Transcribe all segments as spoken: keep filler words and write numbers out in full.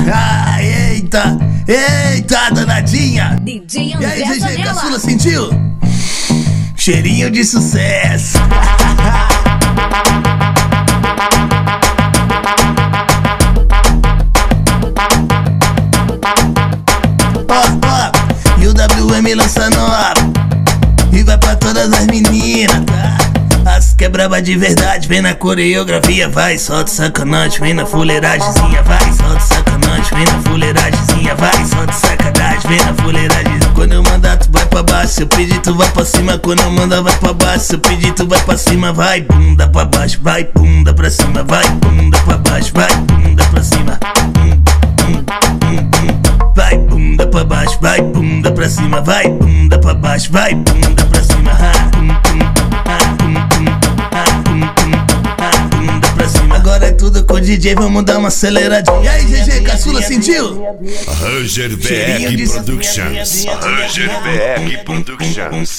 Ah, eita, eita, danadinha. D J E aí, André G G, Zanella. caçula, sentiu? Cheirinho de sucesso. Ó, ó, e o W M lança nova e vai pra todas as meninas, tá? As que é braba de verdade, vem na coreografia, vai, solta sacanagem, vem na fuleiragemzinha, vai, solta sacanagem, vem na fuleiragemzinha, vai, solta sacanagem, vem na fuleiragem. Quando eu mandar tu vai pra baixo, se eu pedir tu vai pra cima, quando eu mandar vai pra baixo, se eu pedir tu vai pra cima, vai, bunda pra baixo, vai, bunda pra cima, vai, bunda pra baixo, vai, bunda pra cima. Vai, bunda pra baixo, vai, bunda pra cima, vai, bunda pra baixo, vai, bunda pra cima. Bunda pra cima. Agora é tudo com o D J, vamos dar uma aceleradinha. E aí, G G, caçula, sentiu? Ranger B R Productions. Ranger B R Productions.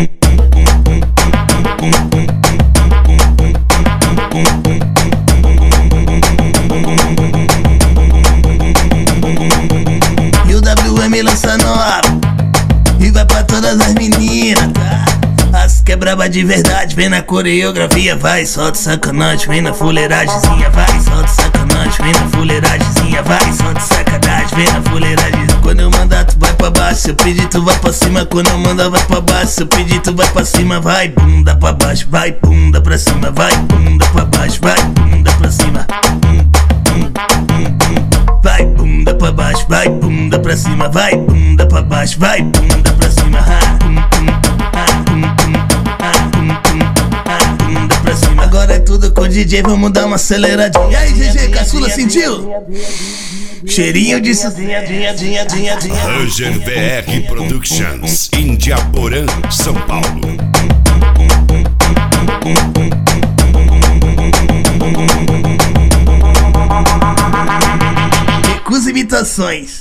E o W M lança nova e vai pra todas as meninas, tá? As que é braba de verdade, vem na coreografia, vai, solta sacanagem, vem na fuleiragemzinha, vai, solta sacanagem, vem na fuleiragemzinha, vai, solta sacanagem, vem na fuleiragem. Quando eu mandar tu vai pra baixo, se eu pedir tu vai pra cima, quando eu mandar vai pra baixo, se eu pedir tu vai pra cima, vai, bunda pra baixo, vai, bunda pra cima, vai, bunda pra baixo, vai, bunda pra cima. Vai, bunda pra baixo, vai, bunda pra cima, vai, bunda pra baixo, vai, bunda pra cima. Bunda pra cima. Agora é tudo com o D J, vamos dar uma aceleradinha. E aí, G G, caçula, sentiu? Cheirinho de sucesso. Ranger B R Productions. Indiaporã, São Paulo. Recusa imitações.